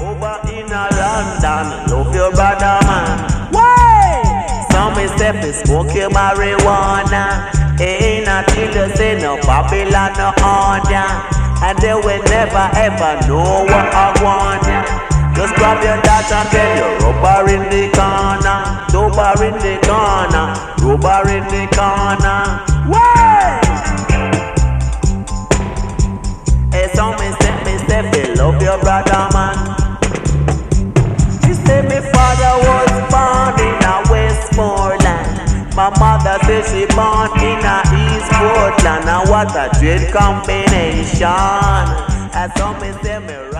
Over in a London, love your brother man. Why? Some me say fi smoke your marijuana. Ain't until you say no Babylon no order, and they will never ever know what I want. Just grab your dad and tell you rubber in the corner, rubber in the corner, rubber in the corner. Why? Hey, some me say fi love your brother man. My father was born in a Westmoreland. My mother says she born in a East Portland. And what a great combination. And some say me